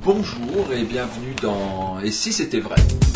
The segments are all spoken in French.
Bonjour et bienvenue dans Et si c'était vrai?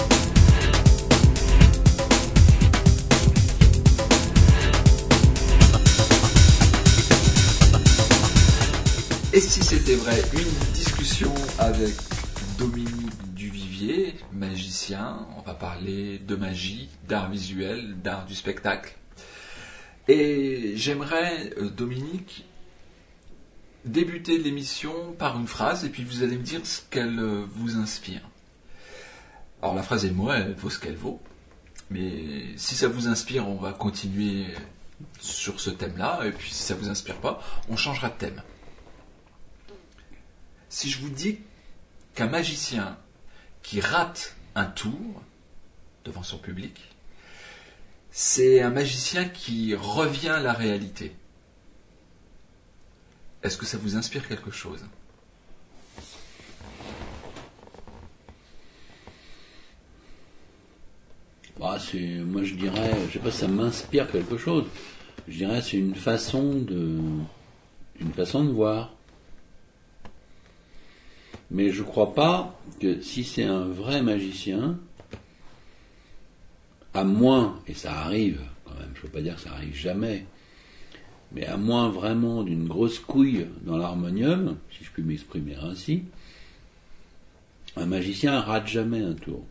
Et si c'était vrai? Une discussion avec Dominique Duvivier, magicien. On va parler de magie, d'art visuel, d'art du spectacle. Et j'aimerais, Dominique, débuter l'émission par une phrase et puis vous allez me dire ce qu'elle vous inspire. Alors la phrase est moi, elle vaut ce qu'elle vaut. Mais si ça vous inspire, on va continuer sur ce thème-là. Et puis si ça vous inspire pas, on changera de thème. Si je vous dis qu'un magicien qui rate un tour devant son public, c'est un magicien qui revient à la réalité. Est-ce que ça vous inspire quelque chose? Moi je dirais, je sais pas si ça m'inspire quelque chose. Je dirais c'est une façon de voir. Mais je crois pas que si c'est un vrai magicien, à moins, et ça arrive quand même, je ne veux pas dire que ça arrive jamais, mais à moins vraiment d'une grosse couille dans l'harmonium, si je puis m'exprimer ainsi, un magicien rate jamais un tour.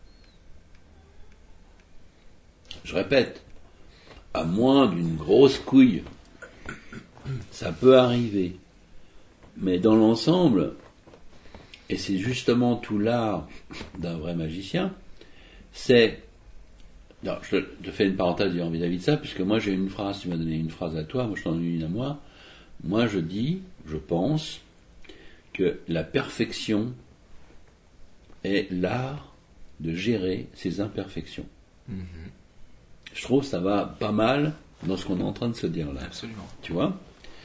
Je répète, à moins d'une grosse couille, ça peut arriver. Mais dans l'ensemble, et c'est justement tout l'art d'un vrai magicien, c'est... Non, je te fais une parenthèse vis-à-vis de ça, puisque moi j'ai une phrase, tu m'as donné une phrase à toi, moi je t'en donne une à moi. Moi je dis, je pense, que la perfection est l'art de gérer ses imperfections. Mm-hmm. Je trouve que ça va pas mal dans ce qu'on est en train de se dire là. Absolument. Tu vois ?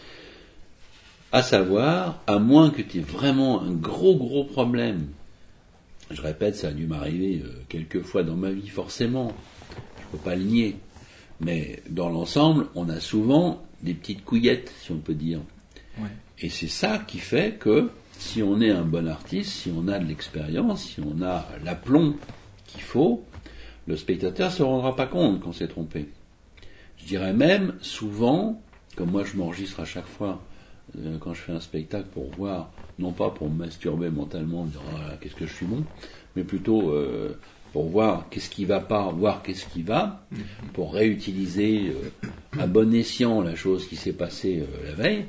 À savoir, à moins que tu aies vraiment un gros problème, je répète, ça a dû m'arriver quelques fois dans ma vie, forcément, je ne peux pas le nier, mais dans l'ensemble, on a souvent des petites couillettes, si on peut dire. Ouais. Et c'est ça qui fait que, si on est un bon artiste, si on a de l'expérience, si on a l'aplomb qu'il faut, le spectateur ne se rendra pas compte qu'on s'est trompé. Je dirais même, souvent, comme moi je m'enregistre à chaque fois, quand je fais un spectacle pour voir, non pas pour me masturber mentalement, dire qu'est-ce que je suis bon, mais plutôt pour voir qu'est-ce qui va pas, voir qu'est-ce qui va, pour réutiliser à bon escient la chose qui s'est passée la veille.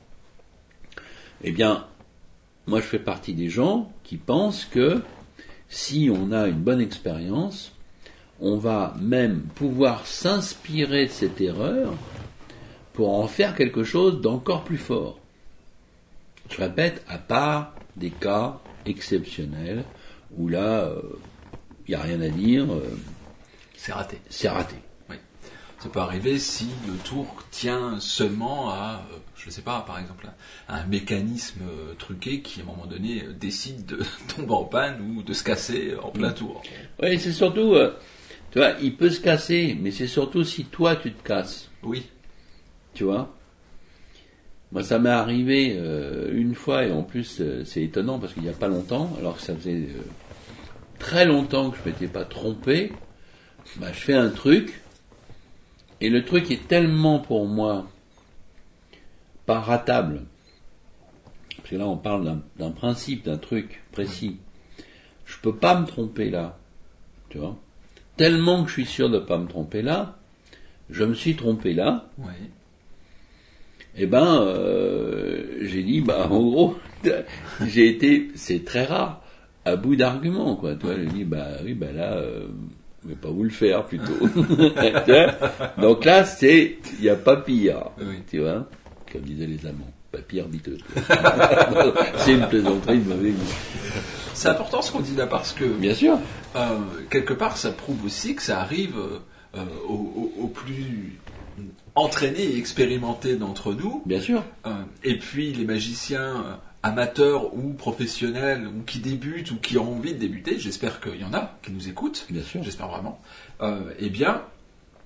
Eh bien, moi je fais partie des gens qui pensent que si on a une bonne expérience, on va même pouvoir s'inspirer de cette erreur pour en faire quelque chose d'encore plus fort. Je répète, à part des cas exceptionnels où là, il n'y a rien à dire. C'est raté. C'est raté. Oui. Ça peut arriver si le tour tient seulement à, je ne sais pas, par exemple, à un mécanisme truqué qui, à un moment donné, décide de tomber en panne ou de se casser en plein tour. Oui, c'est surtout, tu vois, il peut se casser, mais c'est surtout si toi tu te casses. Oui. Tu vois, moi ça m'est arrivé une fois, et en plus c'est étonnant parce qu'il n'y a pas longtemps, alors que ça faisait très longtemps que je ne m'étais pas trompé, je fais un truc, et le truc est tellement pour moi pas ratable, parce que là on parle d'un principe, d'un truc précis, je peux pas me tromper là, tu vois, tellement que je suis sûr de ne pas me tromper là, je me suis trompé là. Oui. Eh ben, j'ai dit, en gros, j'ai été, c'est très rare, à bout d'arguments, quoi. Tu vois, j'ai dit, là, mais pas où le faire, plutôt. Donc là, il n'y a pas pire, oui. Tu vois, comme disaient les Allemands, pas pire, biteux. C'est une plaisanterie de mauvais goût. C'est important ce qu'on dit là, parce que, bien sûr, quelque part, ça prouve aussi que ça arrive au plus entraînés et expérimentés d'entre nous. Bien sûr. Et puis les magiciens amateurs ou professionnels ou qui débutent ou qui ont envie de débuter, j'espère qu'il y en a qui nous écoutent. Bien sûr. J'espère vraiment. Eh bien,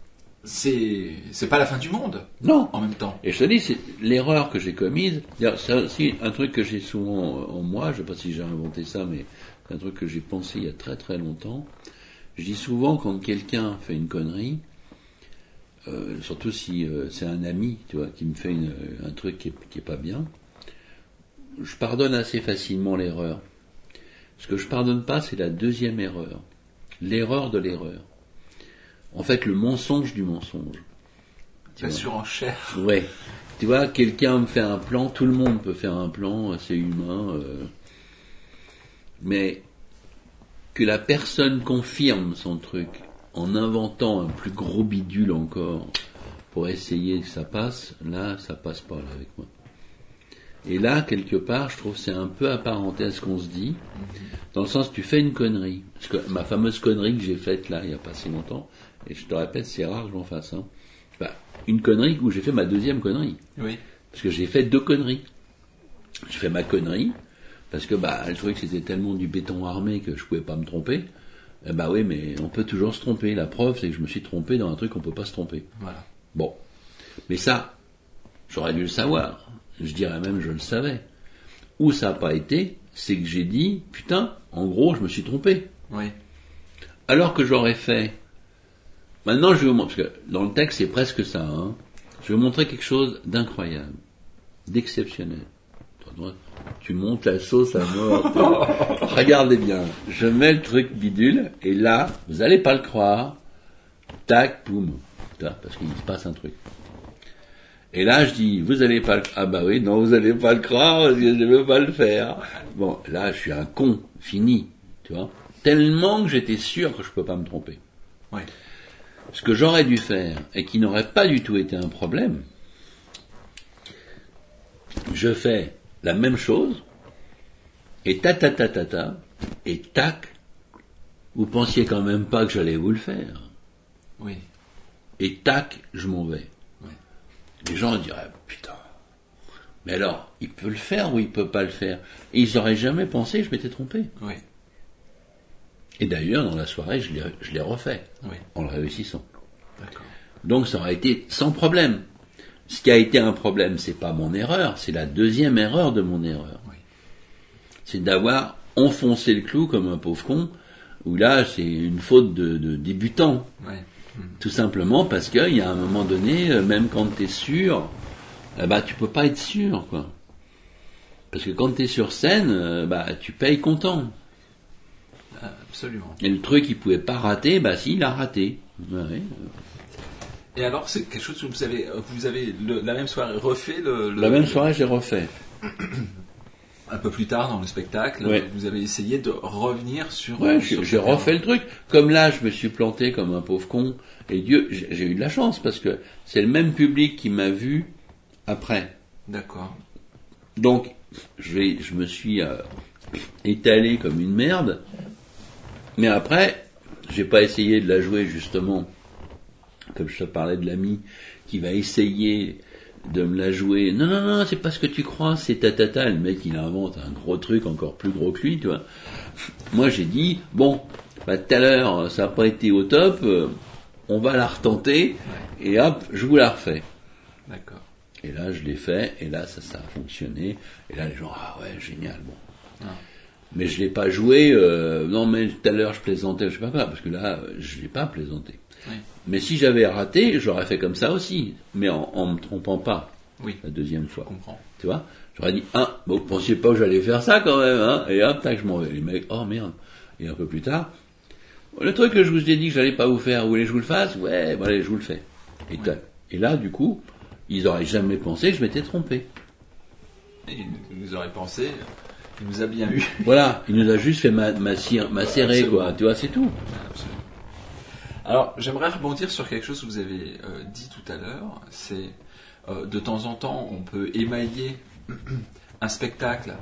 c'est pas la fin du monde. Non. En même temps. Et je te dis, c'est l'erreur que j'ai commise. C'est aussi un truc que j'ai souvent en moi. Je sais pas si j'ai inventé ça, mais c'est un truc que j'ai pensé il y a très très longtemps. Je dis souvent, quand quelqu'un fait une connerie, surtout si c'est un ami, tu vois, qui me fait un truc qui est pas bien, je pardonne assez facilement l'erreur. Ce que je pardonne pas, c'est la deuxième erreur. L'erreur de l'erreur. En fait, le mensonge du mensonge. La surenchère. Ouais. Tu vois, quelqu'un me fait un plan, tout le monde peut faire un plan, c'est humain. Mais que la personne confirme son truc en inventant un plus gros bidule encore pour essayer que ça passe, là, ça passe pas là avec moi. Et là, quelque part, je trouve que c'est un peu apparenté à ce qu'on se dit, dans le sens, tu fais une connerie. Parce que ma fameuse connerie que j'ai faite là, il n'y a pas si longtemps, et je te répète, c'est rare que j'en fasse. Hein. Une connerie où j'ai fait ma deuxième connerie. Oui. Parce que j'ai fait 2 conneries. J'ai fait ma connerie, parce que elle trouvait que c'était tellement du béton armé que je pouvais pas me tromper. Oui, mais on peut toujours se tromper. La preuve, c'est que je me suis trompé dans un truc qu'on peut pas se tromper. Voilà. Bon. Mais ça, j'aurais dû le savoir. Je dirais même, je le savais. Où ça n'a pas été, c'est que j'ai dit, putain, en gros, je me suis trompé. Oui. Alors que j'aurais fait. Maintenant, je vais vous montrer, parce que dans le texte, c'est presque ça, hein. Je vais vous montrer quelque chose d'incroyable, d'exceptionnel. Tu montes la sauce à mort. Regardez bien. Je mets le truc bidule, et là, vous allez pas le croire. Tac, boum. Parce qu'il se passe un truc. Et là, je dis, vous allez pas le... Ah bah oui, non, vous allez pas le croire, parce que je veux pas le faire. Bon, là, je suis un con, fini, tu vois. Tellement que j'étais sûr que je peux pas me tromper. Oui. Ce que j'aurais dû faire, et qui n'aurait pas du tout été un problème, je fais la même chose, et et tac, vous pensiez quand même pas que j'allais vous le faire. Oui. Et tac, je m'en vais. Oui. Les gens diraient, putain, mais alors, il peut le faire ou il peut pas le faire? Et ils auraient jamais pensé que je m'étais trompé. Oui. Et d'ailleurs, dans la soirée, je l'ai refait, Oui. en le réussissant. D'accord. Donc ça aurait été sans problème. Ce qui a été un problème, c'est pas mon erreur, c'est la deuxième erreur de mon erreur. Oui. C'est d'avoir enfoncé le clou comme un pauvre con, où là, c'est une faute de débutant. Oui. Tout simplement parce qu'il y a un moment donné, même quand t'es sûr, tu peux pas être sûr, quoi. Parce que quand t'es sur scène, tu payes content. Absolument. Et le truc, il pouvait pas rater, si, il a raté. Ouais. Et alors, c'est quelque chose que vous avez la même soirée refait La même soirée, j'ai refait. Un peu plus tard dans le spectacle, ouais. Vous avez essayé de revenir sur... Ouais, j'ai refait le truc. Comme là, je me suis planté comme un pauvre con. Et Dieu, j'ai eu de la chance parce que c'est le même public qui m'a vu après. D'accord. Donc, je me suis étalé comme une merde. Mais après, j'ai pas essayé de la jouer justement, comme je te parlais de l'ami qui va essayer de me la jouer. Non, c'est pas ce que tu crois, c'est tatata. Le mec, il invente un gros truc encore plus gros que lui, tu vois. Moi, j'ai dit, bon, tout à l'heure, ça n'a pas été au top, on va la retenter, et hop, je vous la refais. D'accord. Et là, je l'ai fait, et là, ça a fonctionné. Et là, les gens, ah ouais, génial, bon. Ah. Mais je l'ai pas joué, non mais tout à l'heure je plaisantais, je sais pas quoi, parce que là, je l'ai pas plaisanté. Oui. Mais si j'avais raté, j'aurais fait comme ça aussi, mais en me trompant pas. Oui. La deuxième fois. Je comprends. Tu vois? J'aurais dit, vous pensiez pas que j'allais faire ça quand même, hein? Et hop, tac, je m'en vais. Les mecs, oh merde. Et un peu plus tard, le truc que je vous ai dit que j'allais pas vous faire, vous voulez que je vous le fasse? Ouais, allez, je vous le fais. Et, oui. Et là, du coup, ils auraient jamais pensé que je m'étais trompé. Et ils auraient pensé... Il nous a bien eu. Voilà, il nous a juste fait macérer, quoi. Tu vois, c'est tout. Absolument. Alors, j'aimerais rebondir sur quelque chose que vous avez dit tout à l'heure. C'est, de temps en temps, on peut émailler un spectacle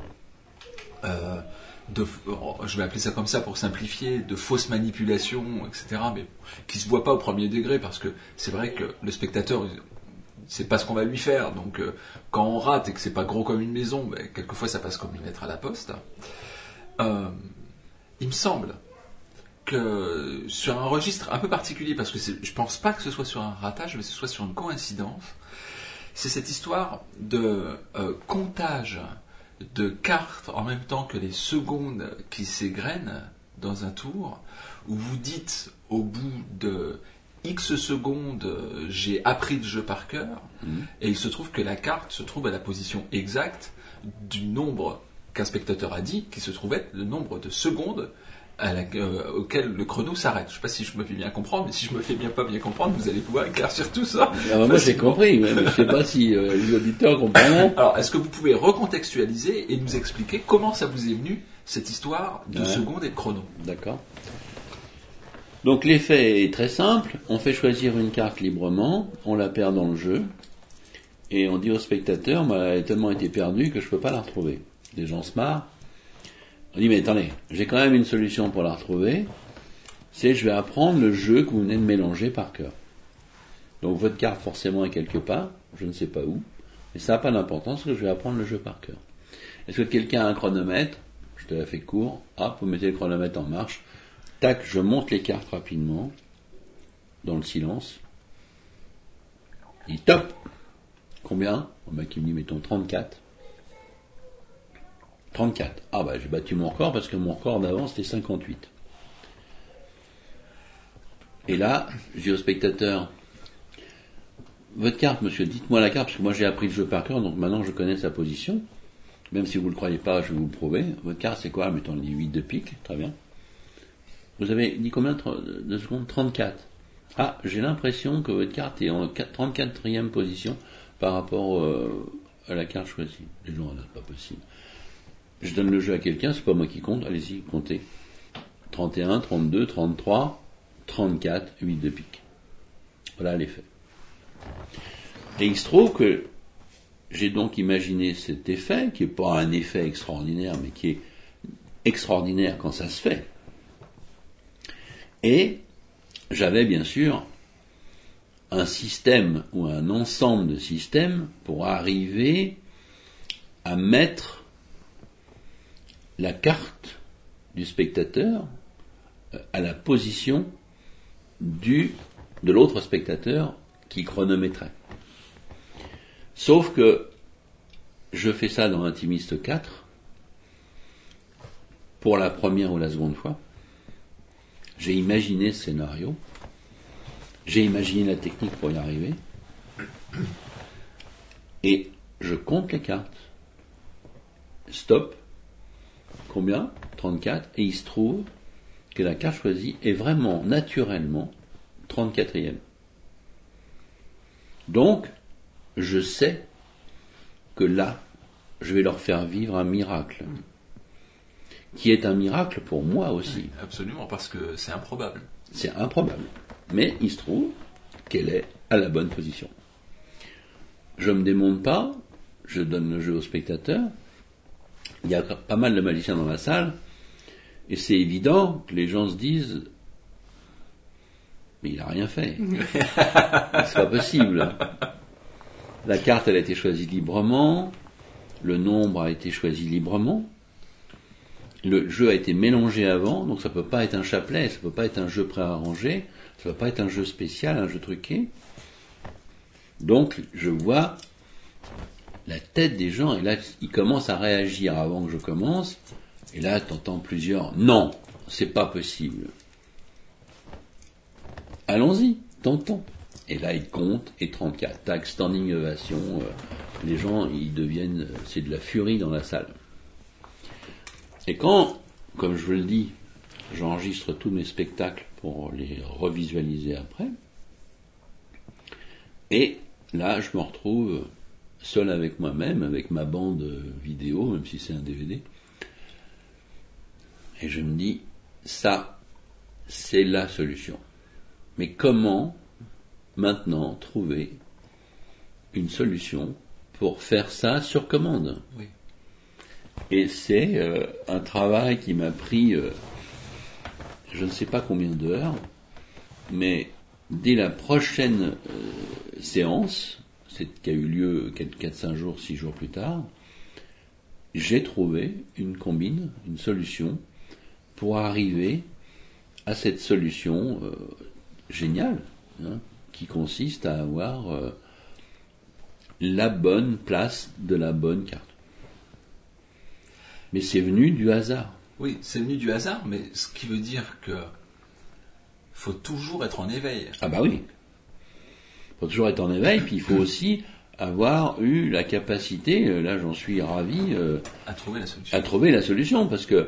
je vais appeler ça comme ça pour simplifier, de fausses manipulations, etc., mais qui se voient pas au premier degré, parce que c'est vrai que le spectateur... c'est pas ce qu'on va lui faire, donc quand on rate et que c'est pas gros comme une maison, quelquefois ça passe comme une lettre à la poste. Il me semble sur un registre un peu particulier, parce que je pense pas que ce soit sur un ratage, mais que ce soit sur une coïncidence. C'est cette histoire de comptage de cartes en même temps que les secondes qui s'égrènent dans un tour, où vous dites au bout de X secondes, j'ai appris le jeu par cœur, et il se trouve que la carte se trouve à la position exacte du nombre qu'un spectateur a dit, qui se trouve être le nombre de secondes auquel le chrono s'arrête. Je ne sais pas si je me fais bien comprendre, mais si je me fais pas bien comprendre, vous allez pouvoir éclaircir tout ça. Moi j'ai compris, mais je ne sais pas si les auditeurs comprennent. Alors, est-ce que vous pouvez recontextualiser et nous expliquer comment ça vous est venu, cette histoire de secondes et de chrono? D'accord. Donc l'effet est très simple, on fait choisir une carte librement, on la perd dans le jeu, et on dit au spectateur, elle a tellement été perdue que je ne peux pas la retrouver. Les gens se marrent. On dit, mais attendez, j'ai quand même une solution pour la retrouver, c'est je vais apprendre le jeu que vous venez de mélanger par cœur. Donc votre carte forcément est quelque part, je ne sais pas où, mais ça n'a pas d'importance parce que je vais apprendre le jeu par cœur. Est-ce que quelqu'un a un chronomètre? Je te la fais court, hop, vous mettez le chronomètre en marche, tac, je monte les cartes rapidement, dans le silence, et top. Combien? Le mec il me dit, mettons 34. 34. Ah bah j'ai battu mon record parce que mon record d'avant c'était 58. Et là, je dis au spectateur, votre carte, monsieur, dites-moi la carte, parce que moi j'ai appris le jeu par cœur, donc maintenant je connais sa position. Même si vous ne le croyez pas, je vais vous le prouver. Votre carte c'est quoi? Mettons les 8 de pique, très bien. Vous avez dit combien de secondes? 34. Ah, j'ai l'impression que votre carte est en 34e position par rapport à la carte choisie. Les gens, c'est pas possible. Je donne le jeu à quelqu'un, c'est pas moi qui compte, allez-y, comptez. 31, 32, 33, 34, 8 de pique. Voilà l'effet. Et il se trouve que j'ai donc imaginé cet effet, qui n'est pas un effet extraordinaire, mais qui est extraordinaire quand ça se fait. Et j'avais bien sûr un système ou un ensemble de systèmes pour arriver à mettre la carte du spectateur à la position de l'autre spectateur qui chronométrait. Sauf que je fais ça dans Intimiste 4 pour la première ou la seconde fois. J'ai imaginé ce scénario, j'ai imaginé la technique pour y arriver, et je compte les cartes. Stop. Combien? 34. Et il se trouve que la carte choisie est vraiment, naturellement, 34e. Donc, je sais que là, je vais leur faire vivre un miracle. Qui est un miracle pour moi aussi. Oui, absolument, parce que c'est improbable. C'est improbable. Mais il se trouve qu'elle est à la bonne position. Je ne me démonte pas, je donne le jeu au spectateur. Il y a pas mal de magiciens dans la salle, et c'est évident que les gens se disent mais il n'a rien fait. C'est pas possible. La carte, elle a été choisie librement, le nombre a été choisi librement, le jeu a été mélangé avant, donc ça peut pas être un chapelet, ça peut pas être un jeu préarrangé, ça peut pas être un jeu spécial, un jeu truqué. Donc je vois la tête des gens, et là ils commencent à réagir avant que je commence, et là t'entends plusieurs non, c'est pas possible. Allons-y, tentons. Et là ils comptent, et 34, tac, standing ovation, les gens ils deviennent, c'est de la furie dans la salle. Et quand, comme je vous le dis, j'enregistre tous mes spectacles pour les revisualiser après, et là je me retrouve seul avec moi-même, avec ma bande vidéo, même si c'est un DVD, et je me dis, ça, c'est la solution. Mais comment maintenant trouver une solution pour faire ça sur commande? Oui. Et c'est un travail qui m'a pris je ne sais pas combien d'heures, mais dès la prochaine séance, qui a eu lieu 4, 5 jours, 6 jours plus tard, j'ai trouvé une solution pour arriver à cette solution géniale, hein, qui consiste à avoir la bonne place de la bonne carte. Mais c'est venu du hasard. Oui, c'est venu du hasard, mais ce qui veut dire que faut toujours être en éveil. Ah bah oui. Il faut toujours être en éveil, puis il faut aussi avoir eu la capacité, là j'en suis ravi, à trouver la solution. À trouver la solution, parce que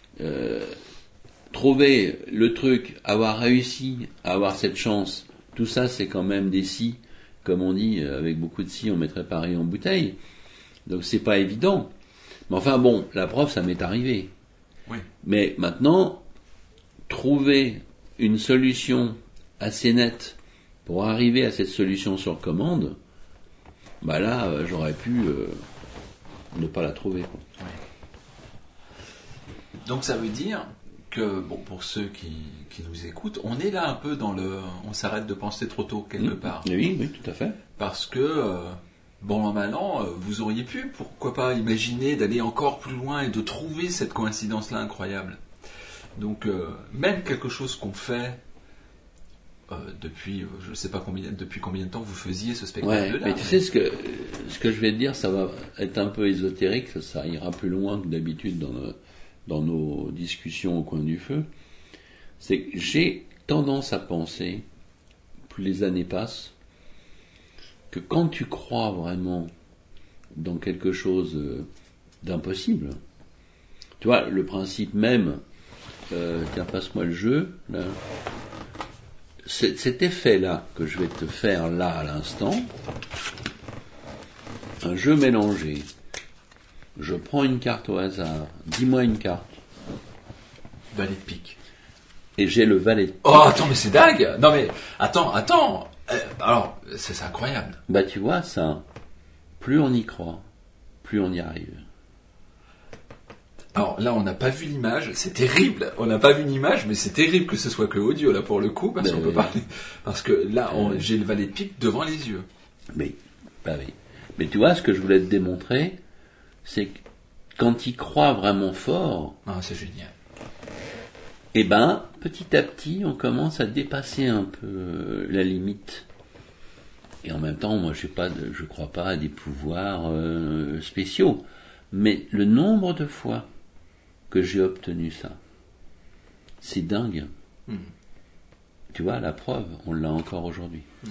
trouver le truc, avoir réussi à avoir cette chance, tout ça c'est quand même des si, comme on dit, avec beaucoup de si on mettrait Paris en bouteille, donc c'est pas évident. Mais enfin bon, la preuve ça m'est arrivé. Oui. Mais maintenant, trouver une solution assez nette pour arriver à cette solution sur commande, bah là, j'aurais pu ne pas la trouver. Quoi. Oui. Donc ça veut dire que, bon, pour ceux qui nous écoutent, on est là un peu dans on s'arrête de penser trop tôt quelque part. Oui, tout à fait. Parce que, bon an mal an, vous auriez pu, pourquoi pas, imaginer d'aller encore plus loin et de trouver cette coïncidence-là incroyable. Donc, même quelque chose qu'on fait depuis, je ne sais pas depuis combien de temps vous faisiez ce spectacle-là. Ouais, mais tu sais, ce que je vais te dire, ça va être un peu ésotérique, ça ira plus loin que d'habitude dans nos discussions au coin du feu. C'est que j'ai tendance à penser, plus les années passent, que quand tu crois vraiment dans quelque chose d'impossible, tu vois, le principe même, tiens, passe-moi le jeu, là, cet effet-là que je vais te faire là à l'instant, un jeu mélangé, je prends une carte au hasard, dis-moi une carte. Valet de pique. Et j'ai le valet de pique. Oh, attends, mais c'est dingue. Non, mais, attends. Alors, c'est incroyable. Bah, tu vois, ça, plus on y croit, plus on y arrive. Alors là, on n'a pas vu l'image, c'est terrible. On n'a pas vu l'image, mais c'est terrible que ce soit que audio là pour le coup, parce qu'on peut parler. Parce que là, j'ai le valet de pique devant les yeux. Mais, bah oui. Mais tu vois, ce que je voulais te démontrer, c'est que quand il croit vraiment fort, c'est génial. Eh ben, petit à petit, on commence à dépasser un peu la limite. Et en même temps, moi, je crois pas à des pouvoirs spéciaux. Mais le nombre de fois que j'ai obtenu ça, c'est dingue. Tu vois, la preuve, on l'a encore aujourd'hui. Ouais.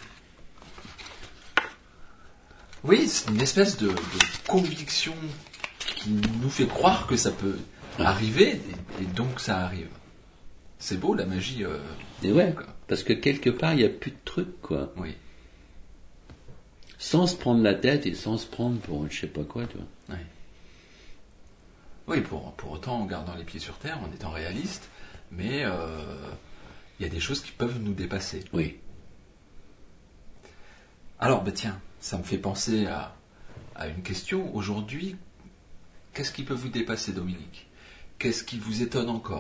Oui, c'est une espèce de conviction qui nous fait croire que ça peut arriver, et donc ça arrive. C'est beau, la magie. Et ouais, parce que quelque part, il n'y a plus de truc, quoi. Oui. Sans se prendre la tête et sans se prendre pour je sais pas quoi, tu vois. Oui. Oui, pour autant, en gardant les pieds sur terre, en étant réaliste, mais il y a des choses qui peuvent nous dépasser. Oui. Alors, tiens, ça me fait penser à une question. Aujourd'hui, qu'est-ce qui peut vous dépasser, Dominique ? Qu'est-ce qui vous étonne encore ?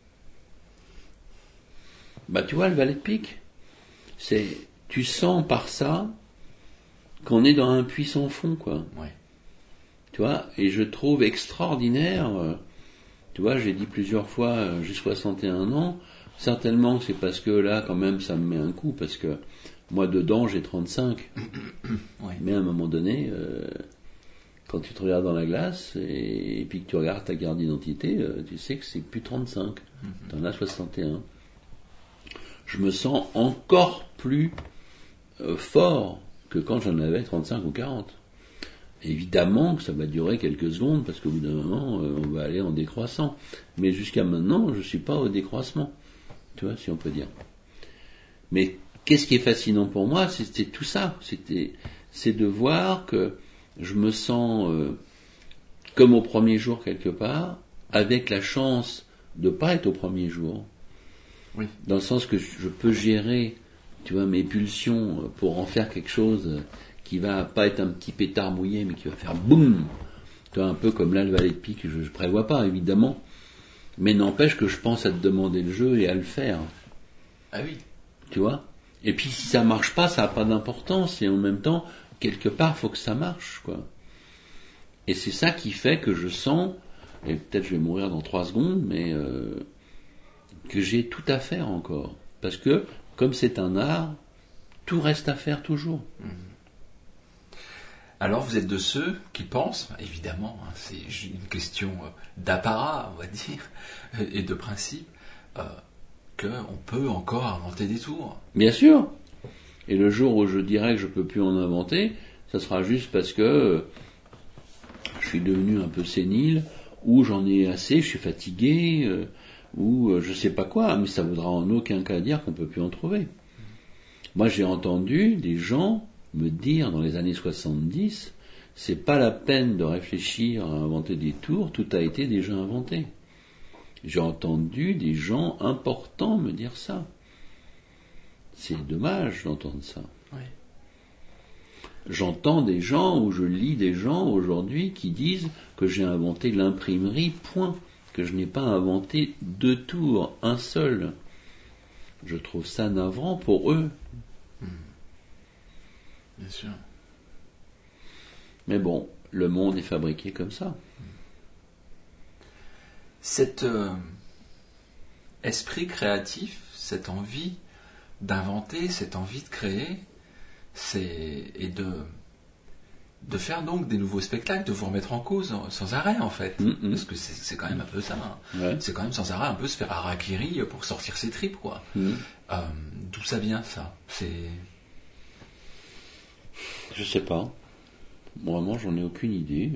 Bah, tu vois, le valet de pique, tu sens par ça qu'on est dans un puits sans fond, quoi. Oui. Tu vois, et je trouve extraordinaire, tu vois, j'ai dit plusieurs fois, j'ai 61 ans, certainement c'est parce que là, quand même, ça me met un coup, parce que moi, dedans, j'ai 35. Oui. Mais à un moment donné, quand tu te regardes dans la glace, et puis que tu regardes ta carte d'identité, tu sais que c'est plus 35. T'en as 61. Je me sens encore plus fort que quand j'en avais 35 ou 40. Évidemment que ça va durer quelques secondes, parce qu'au bout d'un moment, on va aller en décroissant. Mais jusqu'à maintenant, je ne suis pas au décroissement. Tu vois, si on peut dire. Mais qu'est-ce qui est fascinant pour moi, c'était tout ça. C'est de voir que je me sens comme au premier jour quelque part, avec la chance de ne pas être au premier jour. Oui. Dans le sens que je peux gérer, tu vois, mes pulsions pour en faire quelque chose qui va pas être un petit pétard mouillé, mais qui va faire boum. Tu vois, un peu comme là, le valet de pique, je prévois pas, évidemment. Mais n'empêche que je pense à te demander le jeu et à le faire. Ah oui. Tu vois ? Et puis si ça marche pas, ça n'a pas d'importance. Et en même temps, quelque part, faut que ça marche, quoi. Et c'est ça qui fait que je sens, et peut-être je vais mourir dans 3 secondes, mais que j'ai tout à faire encore. Parce que, comme c'est un art, tout reste à faire toujours. Alors vous êtes de ceux qui pensent, évidemment, hein, c'est une question d'apparat, on va dire, et de principe, qu'on peut encore inventer des tours. Bien sûr. Et le jour où je dirai que je peux plus en inventer, ça sera juste parce que je suis devenu un peu sénile, ou j'en ai assez, je suis fatigué, ou je sais pas quoi, mais ça voudra en aucun cas dire qu'on peut plus en trouver. Moi, j'ai entendu des gens me dire dans les années 70, c'est pas la peine de réfléchir à inventer des tours, tout a été déjà inventé. J'ai entendu des gens importants me dire ça. C'est dommage d'entendre ça. Oui. J'entends des gens, ou je lis des gens aujourd'hui qui disent que j'ai inventé l'imprimerie, point. Que je n'ai pas inventé 2 tours, un seul. Je trouve ça navrant pour eux. Bien sûr. Mais bon, le monde est fabriqué comme ça. Cet esprit créatif, cette envie d'inventer, cette envie de créer, et de faire donc des nouveaux spectacles, de vous remettre en cause sans arrêt en fait. Parce que c'est quand même un peu ça. Hein. Ouais. C'est quand même sans arrêt un peu se faire harakiri pour sortir ses tripes, quoi. D'où ça vient ça? Je sais pas. Vraiment, j'en ai aucune idée.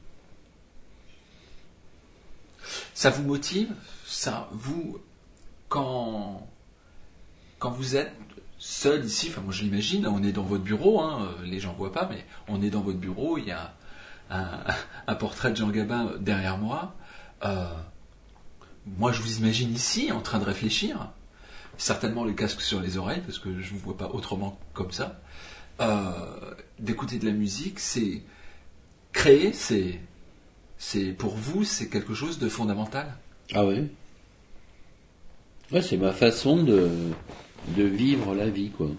Ça vous motive? Ça, vous, quand vous êtes seul ici, enfin moi je l'imagine, on est dans votre bureau, hein, les gens ne voient pas, mais on est dans votre bureau, il y a un portrait de Jean Gabin derrière moi. Moi je vous imagine ici en train de réfléchir, certainement le casque sur les oreilles, parce que je ne vous vois pas autrement comme ça. D'écouter de la musique, c'est créer, c'est pour vous, c'est quelque chose de fondamental. Ah ouais. Ouais, c'est ma façon de vivre la vie, quoi.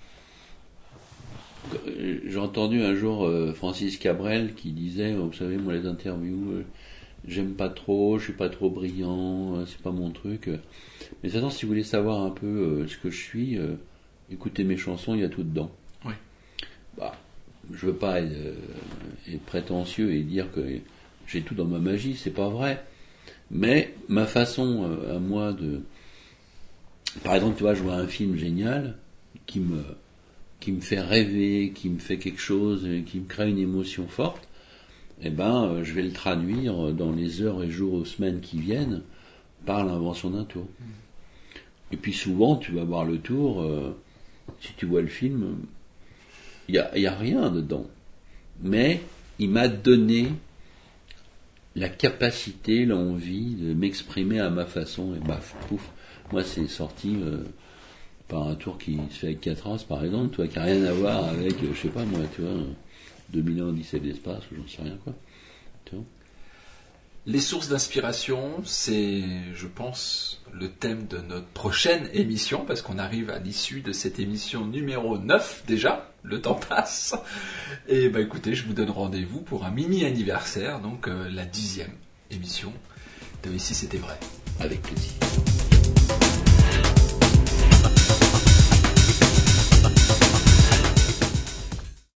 J'ai entendu un jour Francis Cabrel qui disait, vous savez, moi les interviews, j'aime pas trop, je suis pas trop brillant, c'est pas mon truc. Mais attends, si vous voulez savoir un peu ce que je suis, écoutez mes chansons, il y a tout dedans. Oui. Bah, je veux pas être prétentieux et dire que j'ai tout dans ma magie, c'est pas vrai. Mais ma façon à moi de... Par exemple, tu vois, je vois un film génial qui me fait rêver, qui me fait quelque chose, qui me crée une émotion forte, eh ben, je vais le traduire dans les heures et jours ou semaines qui viennent par l'invention d'un tour. Et puis souvent, tu vas voir le tour, si tu vois le film, il y a rien dedans. Mais il m'a donné la capacité, l'envie de m'exprimer à ma façon, et baf, pouf. Moi, c'est sorti par un tour qui se fait avec 4 As, par exemple, toi, qui n'a rien à voir avec, je sais pas moi, tu vois, 2000 ans d'Odyssée de l'espace, ou j'en sais rien, quoi. Tu vois. Les sources d'inspiration, c'est, je pense, le thème de notre prochaine émission, parce qu'on arrive à l'issue de cette émission numéro 9, déjà, le temps passe. Et bah écoutez, je vous donne rendez-vous pour un mini-anniversaire, donc la 10e émission de Ici c'était vrai. Avec plaisir.